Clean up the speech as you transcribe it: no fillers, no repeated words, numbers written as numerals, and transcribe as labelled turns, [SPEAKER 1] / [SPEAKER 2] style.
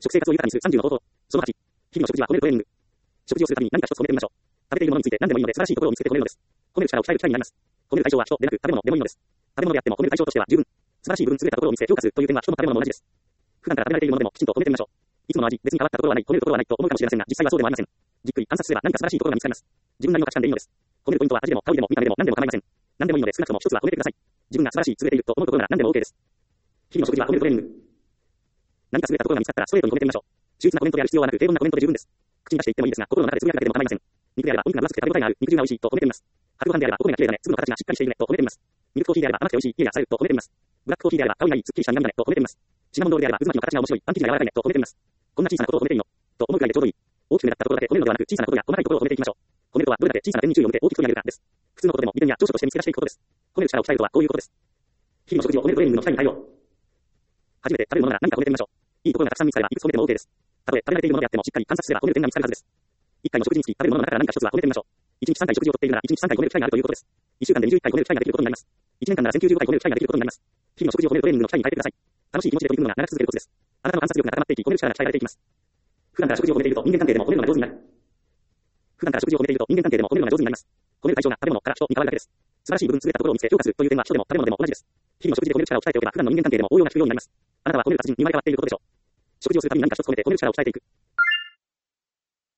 [SPEAKER 1] 食生活を豊かにする30の方法。その8。日々の食事は褒めるトレーニング。食事をするたびに何か一つ褒めてみましょう。食べているものについて何でもいいので素晴らしいところを見つけて褒めるのです。褒める力を鍛える機会になります。褒める対象は人でなく食べ物でもいいのです。食べ物であっても褒める対象としては十分。素晴らしい部分、優れたところを見つけ評価するという点は人も食べ物も同じです。普段から食べられているものでもきちんと褒めてみましょう。いつもの味、別に変わったところはない、褒めるところはないと思うかもしれませんが、実際はそうでもありません。じっくり観察すれば何か素晴らしいところが見つかります。自分なりの価値観でいいのです。褒めるポイントは味でも香りでも見た目でも何でも構いません。何でもいいので少なくとも一つは褒めてください。自分が素晴らしい、優れていると思うところなら何でも OK です。日々の食事は褒めるトレーニング。何か優れたところが見つかったらストレートに褒めてみましょう。秀逸なコメントである必要はなく、平凡なコメントで十分です。口に出して言ってもいいですが、心の中でつぶやくだけでも構いません。肉であればお肉が分厚くて食べ応えがある、肉汁が美味しいと褒めてみます。白ご飯であればお米が綺麗だね、粒の形がしっかりしているねと褒めてみます。ミルクコーヒーであれば甘くて美味しい、家がさえると褒めてみます。ブラックコーヒーであれば香りがいい、すっきりした苦味だねと褒めてみます。シナモンロールであれば渦巻きの形が面白い、パン生地が柔らかいねと褒めてみます。こんな小さなことを褒めていいのと思うくらいでちょうどいい。大きく目立ったところだけ褒めるのではなく、小さなことや細かいところを褒めていきましょう。褒めるとはどれだけ小さな点に注意を向け大きく取り上げるかです。普通のことでも利点や長所として見つけ出していくことです。褒める力を鍛えるとはこういうことです。日々の食事を褒めるトレーニングの機会に対応。初めて食べるものなら何か褒めてみましょう。いいところがたくさん見つかればいくつ褒めても OK です。たとえ食べられているものであってもしっかり観察すれば褒める点が見つかるはずです。1回の食事につき食べるものの中から何か一つは褒めてみましょう。1日3回食事をとっているなら1日3回褒める機会があるということです。1週間で21回褒める機会ができることになります。1年間なら1095回褒める機会ができることになります。日々の食事を褒めるトレーニングの機会に変えてください。楽しい気持ちで取り組むのが長く続けるコツです。あなたの観察力が高まっていき、褒める力が鍛えられていきます。普段から食事を褒めていると人間関係でも褒めるのが上手になる。普段から食事を褒めていると人間関係でも褒めるのが上手になります。褒める対象が食べ物から人に変わるだけです。素晴らしい部分、優れたところを見つけ評価するという点は人でも食べ物でも同じです。日々の食事で褒める力を鍛えておけば普段の人間関係でも応用が効くようになります。あなたは褒める達人に生まれ変わっていることでしょう。食事をするたびに何か一つ褒めて褒める力を鍛えていく。